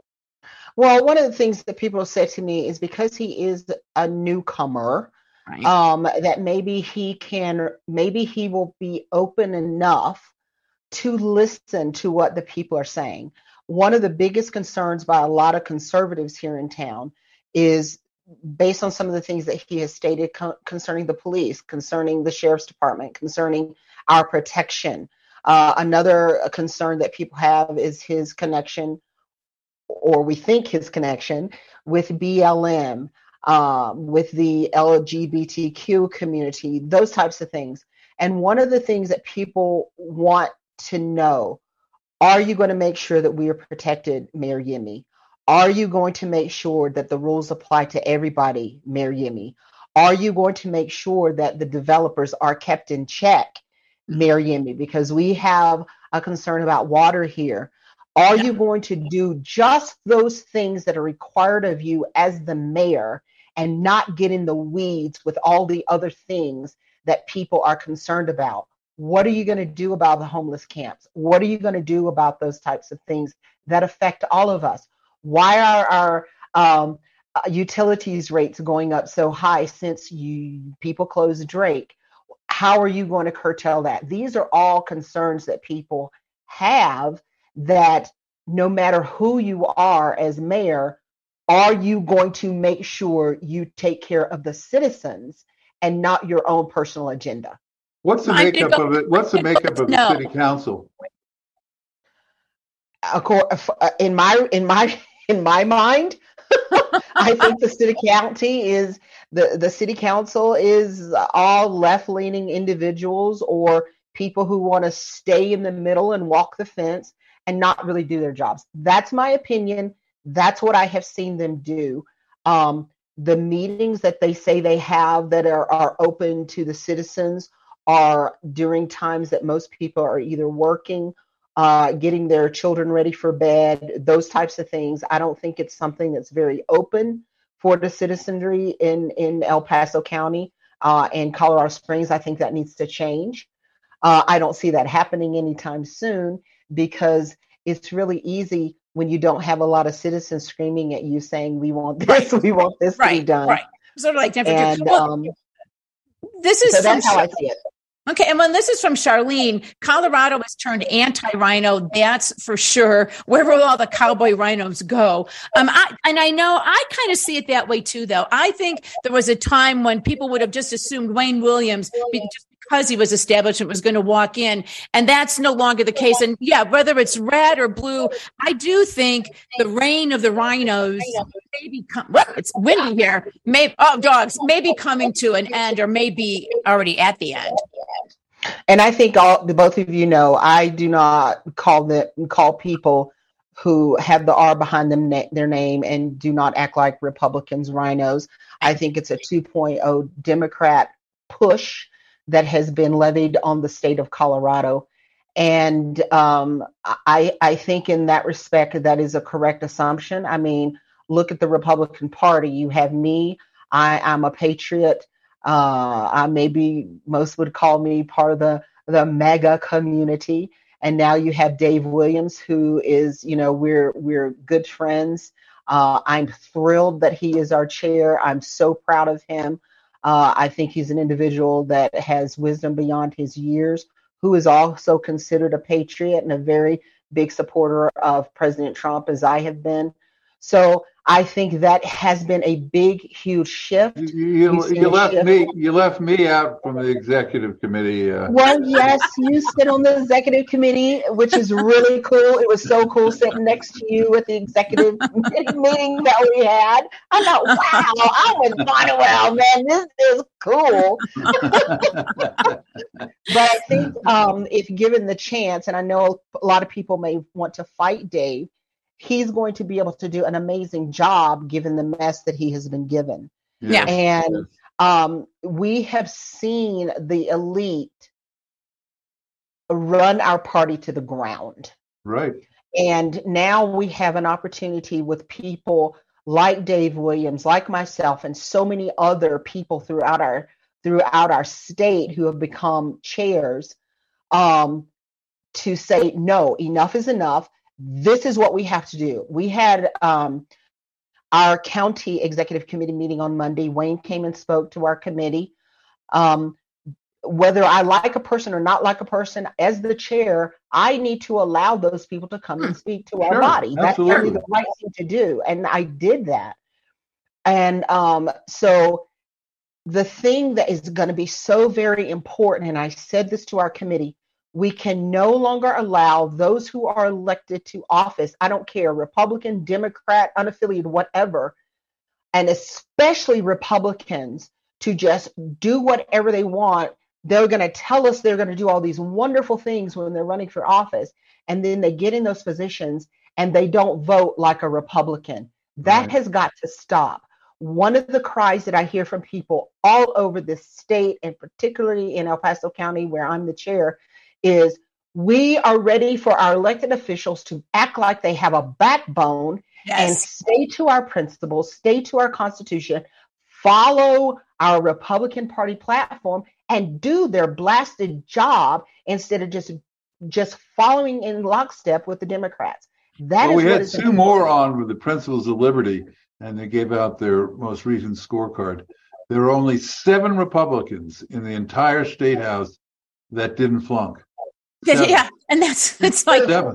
Well, one of the things that people say to me is because he is a newcomer, Right. um, that maybe he can, maybe he will be open enough to listen to what the people are saying. One of the biggest concerns by a lot of conservatives here in town is based on some of the things that he has stated co- concerning the police, concerning the sheriff's department, concerning our protection. Uh, another concern that people have is his connection, or we think his connection, with B L M, um, with the L G B T Q community, those types of things. And one of the things that people want to know, are you going to make sure that we are protected, Mayor Yemi? Are you going to make sure that the rules apply to everybody, Mayor Yemi? Are you going to make sure that the developers are kept in check, Mayor Yemi? Because we have a concern about water here. Are you going to do just those things that are required of you as the mayor and not get in the weeds with all the other things that people are concerned about? What are you going to do about the homeless camps? What are you going to do about those types of things that affect all of us? Why are our um, utilities rates going up so high since you people closed Drake? How are you going to curtail that? These are all concerns that people have, that no matter who you are as mayor, are you going to make sure you take care of the citizens and not your own personal agenda? What's the I'm gonna makeup go- of it? What's the makeup of the No. city council? Of course, in my in my in my mind, I think the city county is the, the city council is all left-leaning individuals or people who want to stay in the middle and walk the fence and not really do their jobs. That's my opinion. That's what I have seen them do. Um, the meetings that they say they have that are, are open to the citizens are during times that most people are either working, uh, getting their children ready for bed, those types of things. I don't think it's something that's very open for the citizenry in, in El Paso County uh, and Colorado Springs. I think that needs to change. Uh, I don't see that happening anytime soon because it's really easy when you don't have a lot of citizens screaming at you saying, we want this, right. we want this right. to be done. Right. Sort of like and, well, um, this is so that's how I see it. Okay, and when this is from Charlene, Colorado has turned anti-rhino. That's for sure. Where will all the cowboy rhinos go? Um, I, and I know I kind of see it that way too, though. I think there was a time when people would have just assumed Wayne Williams, just because he was establishment, was going to walk in, and that's no longer the case. And yeah, whether it's red or blue, I do think the reign of the rhinos may be com- well, it's windy here. May oh dogs may be coming to an end, or maybe already at the end. And I think all the both of you know, I do not call the call people who have the R behind them na- their name and do not act like Republicans rhinos. I think it's a two point oh Democrat push that has been levied on the state of Colorado. And um, I, I think in that respect, that is a correct assumption. I mean, look at the Republican Party. You have me. I, I'm a patriot. Uh, I maybe most would call me part of the, the MAGA community. And now you have Dave Williams, who is, you know, we're, we're good friends. Uh, I'm thrilled that he is our chair. I'm so proud of him. Uh, I think he's an individual that has wisdom beyond his years, who is also considered a patriot and a very big supporter of President Trump, as I have been. So I think that has been a big, huge shift. You, you, you left shift. me. You left me out from the executive committee. Uh. Well, yes, you sit on the executive committee, which is really cool. It was so cool sitting next to you at the executive meeting that we had. I thought, wow, I'm with Bonwell, man. This is cool. But I think um, if given the chance, and I know a lot of people may want to fight Dave, he's going to be able to do an amazing job given the mess that he has been given. Yeah. And um, we have seen the elite run our party to the ground. Right. And now we have an opportunity with people like Dave Williams, like myself, and so many other people throughout our throughout our state who have become chairs um, to say, no, enough is enough. This is what we have to do. We had um, our county executive committee meeting on Monday. Wayne came and spoke to our committee. Um, whether I like a person or not like a person, as the chair, I need to allow those people to come and speak to our sure, body. That's absolutely. really the right thing to do. And I did that. And um, so the thing that is going to be so very important, and I said this to our committee, we can no longer allow those who are elected to office, I don't care, Republican, Democrat, unaffiliated, whatever, and especially Republicans, to just do whatever they want. They're going to tell us they're going to do all these wonderful things when they're running for office, and then they get in those positions and they don't vote like a Republican. That right. has got to stop. One of the cries that I hear from people all over this state, and particularly in El Paso County, where I'm the chair, is we are ready for our elected officials to act like they have a backbone yes. and stay to our principles, stay to our Constitution, follow our Republican Party platform, and do their blasted job instead of just just following in lockstep with the Democrats. That well, is we what had two more on with the Principles of Liberty, and they gave out their most recent scorecard. There are only seven Republicans in the entire state house that didn't flunk. Seven. Yeah, and that's it's like seven.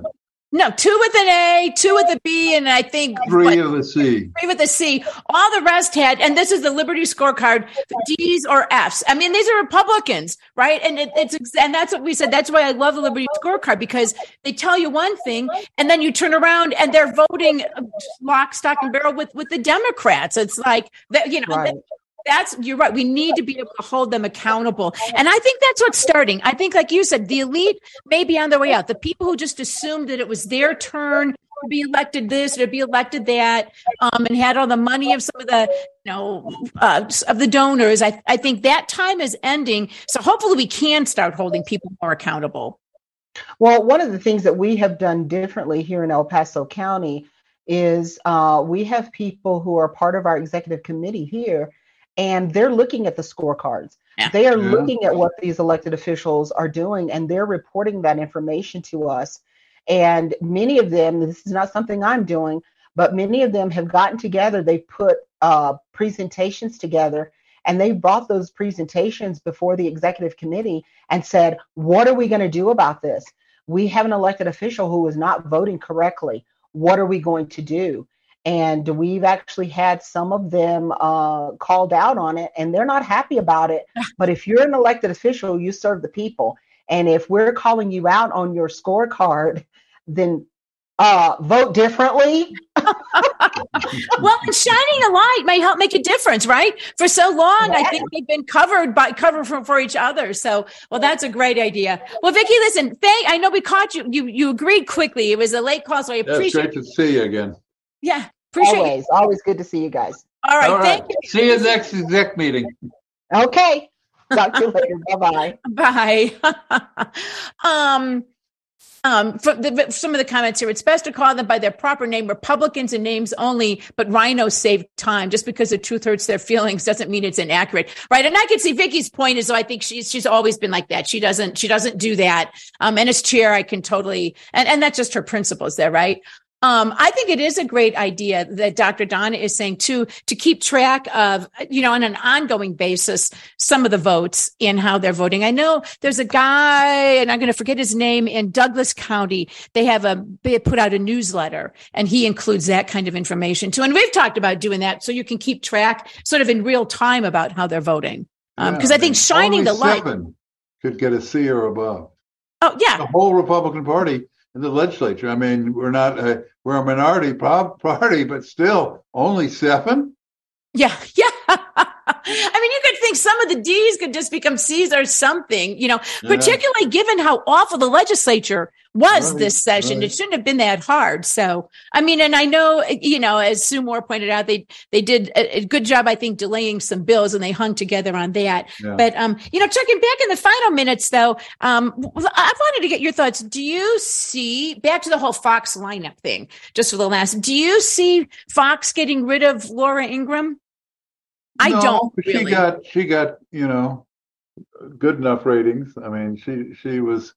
No, two with an A, two with a B, and I think three what, with a C. Three with a C. All the rest had, and this is the Liberty scorecard, D's or F's. I mean, these are Republicans, right? And it, it's and that's what we said. That's why I love the Liberty scorecard, because they tell you one thing, and then you turn around and they're voting lock, stock, and barrel with with the Democrats. It's like that, you know. Right. That, That's you're right. We need to be able to hold them accountable. And I think that's what's starting. I think, like you said, the elite may be on their way out. The people who just assumed that it was their turn to be elected this or to be elected that, um, and had all the money of some of the, you know, uh, of the donors. I, I think that time is ending. So hopefully we can start holding people more accountable. Well, one of the things that we have done differently here in El Paso County is uh, we have people who are part of our executive committee here, and they're looking at the scorecards. Yeah. They are Yeah. looking at what these elected officials are doing, and they're reporting that information to us. And many of them, this is not something I'm doing, but many of them have gotten together. They put uh, presentations together, and they brought those presentations before the executive committee and said, what are we going to do about this? We have an elected official who is not voting correctly. What are we going to do? And we've actually had some of them uh, called out on it, and they're not happy about it. But if you're an elected official, you serve the people. And if we're calling you out on your scorecard, then uh, vote differently. Well, and shining a light may help make a difference, right? For so long, I think they've been covered by covered for, for each other. So, well, that's a great idea. Well, Vicki, listen, thank, I know we caught you. You you agreed quickly. It was a late call, so I Yeah, it's appreciate great to see you again. Yeah, appreciate Always, you. always good to see you guys. All right, All right. thank you. See you next exec meeting. Okay. Talk to you later. Bye-bye. Bye. um, um, for the, some of the comments here, it's best to call them by their proper name, Republicans and names only, but rhinos save time. Just because the truth hurts their feelings doesn't mean it's inaccurate. Right. And I can see Vicki's point is, so I think she's, she's always been like that. She doesn't, she doesn't do that. Um, and as chair, I can totally, and, and that's just her principles there. Right. Um, I think it is a great idea that Doctor Donna is saying too, to keep track of, you know, on an ongoing basis, some of the votes and how they're voting. I know there's a guy, and I'm going to forget his name, in Douglas County. They have a, they put out a newsletter, and he includes that kind of information too. And we've talked about doing that so you can keep track sort of in real time about how they're voting. Um, because Yeah, I think shining only the light. seven could get a C or above. Oh, yeah. The whole Republican Party in the legislature. I mean, we're not a, we're a minority party, but still only seven. Yeah, yeah. I mean, you could think some of the D's could just become C's or something, you know, Yeah. particularly given how awful the legislature was Right, this session. right. It shouldn't have been that hard. So, I mean, and I know, you know, as Sue Moore pointed out, they they did a, a good job, I think, delaying some bills, and they hung together on that. Yeah. But, um, you know, checking back in the final minutes, though, um, I wanted to get your thoughts. Do you see, back to the whole Fox lineup thing, just for the last, do you see Fox getting rid of Laura Ingraham? I No, don't but really. She got, she got, you know, good enough ratings. I mean, she she was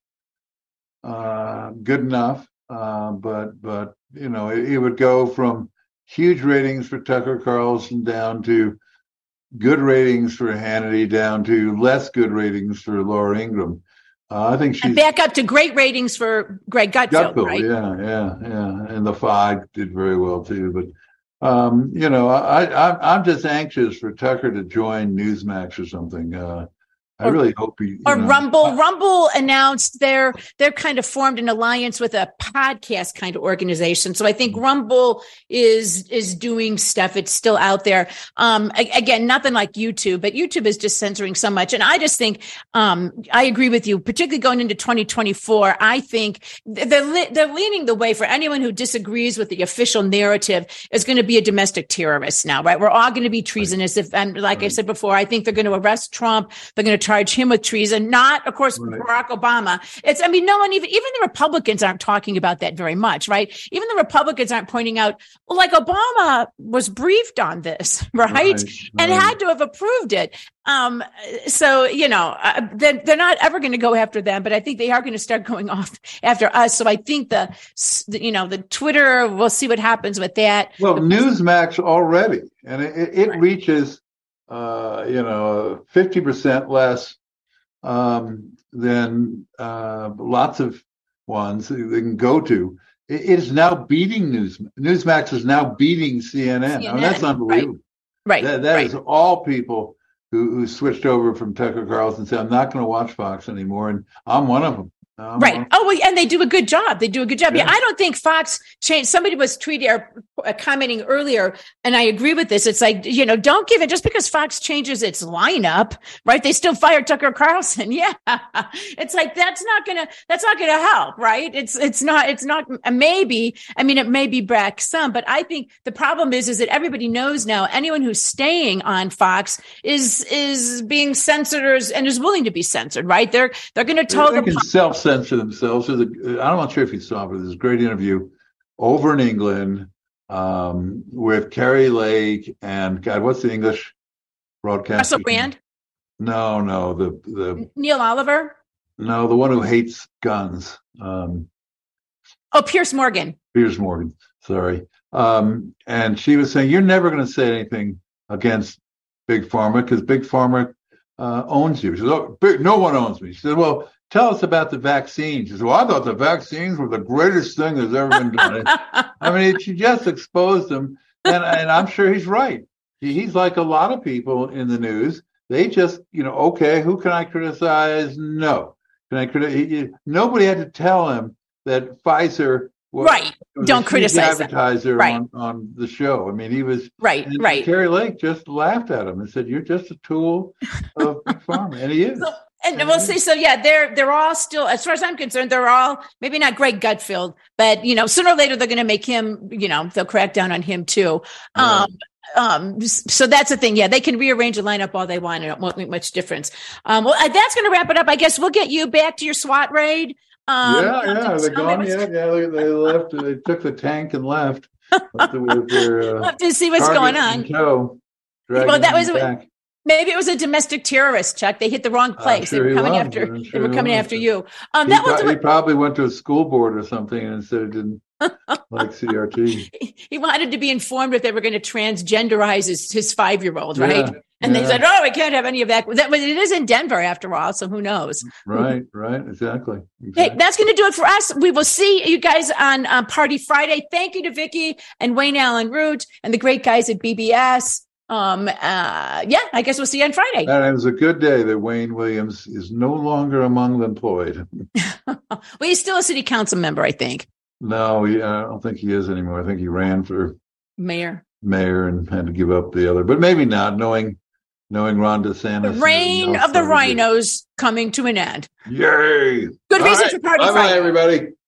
uh, good enough, uh, but but you know, it, it would go from huge ratings for Tucker Carlson down to good ratings for Hannity, down to less good ratings for Laura Ingraham. Uh, I think she's And back up to great ratings for Greg Gutfeld, Gutfeld, right? yeah, yeah, yeah, and the Five did very well too, but. Um, you know, I, I, I'm just anxious for Tucker to join Newsmax or something. Uh, I Or- really hope he. you Or know, Rumble. I- Rumble announced they're they're kind of formed an alliance with a podcast kind of organization. So I think Rumble is is doing stuff. It's still out there. Um, a- again, nothing like YouTube, but YouTube is just censoring so much. And I just think um, I agree with you, particularly going into twenty twenty-four. I think they're le- they're leaning the way for anyone who disagrees with the official narrative is going to be a domestic terrorist now, right? We're all going to be treasonous. If and like I Right. said before, I think they're going to arrest Trump. They're going to charge him with treason, not, of course, Right. Barack Obama. It's, I mean, no one even, even the Republicans aren't talking about that very much, right? Even the Republicans aren't pointing out, well, like Obama was briefed on this, right? Right, And right. had to have approved it. Um, so, you know, uh, they're, they're not ever going to go after them, but I think they are going to start going off after us. So I think the, the, you know, the Twitter, we'll see what happens with that. Well, The- Newsmax already, and it, it, it Right. reaches, uh, you know, fifty percent less um, than uh, lots of ones they can go to. it, it is now beating News. Newsmax is now beating C N N. C N N, I mean, that's unbelievable. Right. That, that right. is all people who, who switched over from Tucker Carlson and said, I'm not going to watch Fox anymore. And I'm one of them. Um, right. Oh, well, and they do a good job. They do a good job. Yeah, Yeah. I don't think Fox changed. Somebody was tweeting or uh, commenting earlier, and I agree with this. It's like, you know, don't give it just because Fox changes its lineup, right? They still fired Tucker Carlson. Yeah. It's like, that's not going to, that's not going to help, right? It's, it's not, it's not, maybe, I mean, it may be back some, but I think the problem is, is that everybody knows now anyone who's staying on Fox is, is being censored or is, and is willing to be censored, right? They're, they're going to toe they the can self-censor themselves. So the, I'm not sure if you saw, but there's a great interview over in England um, with Carrie Lake and God, what's the English broadcaster? Russell Brand? No, no, the the Neil Oliver? no, the one who hates guns. Um, Oh, Piers Morgan. Piers Morgan. Sorry, um, and she was saying you're never going to say anything against Big Pharma because Big Pharma uh, owns you. She said, oh, big, no one owns me. She said, well, tell us about the vaccines. She said, well, I thought the vaccines were the greatest thing that's ever been done. I mean, she just exposed them. And, and I'm sure he's right. He, he's like a lot of people in the news. They just, you know, okay, who can I criticize? No. Can I criticize? Nobody had to tell him that Pfizer was, right. was Don't a criticize advertiser right. on, on the show. I mean, he was right, and right. Carrie Lake just laughed at him and said, "You're just a tool of Big Pharma," and he is. So, and we'll see. So yeah, they're they're all still, as far as I'm concerned, they're all maybe not Greg Gutfeld, but you know, sooner or later they're going to make him. You know, they'll crack down on him too. Right. Um, um, so that's the thing. Yeah, they can rearrange a lineup all they want, and it won't make much difference. Um, well, that's going to wrap it up. I guess we'll get you back to your SWAT raid. Um, yeah, yeah, are they gone yet? Yeah, they, they left. They took the tank and left. With their, uh, we'll have to see what's going on. Tow, well, that was back. maybe it was a domestic terrorist, Chuck. They hit the wrong place. Sure they were coming was. after. Sure they were coming was. after you. Um, he, that was. pro- he probably went to a school board or something and said it didn't like C R T. He wanted to be informed if they were going to transgenderize his, his five-year-old, right? Yeah, and yeah. they said, "Oh, we can't have any of that." That, but it is in Denver, after all, so who knows? Right, right, exactly. exactly. Hey, that's going to do it for us. We will see you guys on uh, Party Friday. Thank you to Vicky and Wayne Allen Root and the great guys at B B S. Um, uh, yeah, I guess we'll see you on Friday. And it was a good day that Wayne Williams is no longer among the employed. Well, he's still a city council member, I think. No, he, I don't think he is anymore. I think he ran for Mayor. Mayor and had to give up the other, but maybe not. Knowing, knowing Ron DeSantis, The reign of the rhinos coming to an end. Yay! Good All reason right. for Party Bye-bye, Friday. everybody.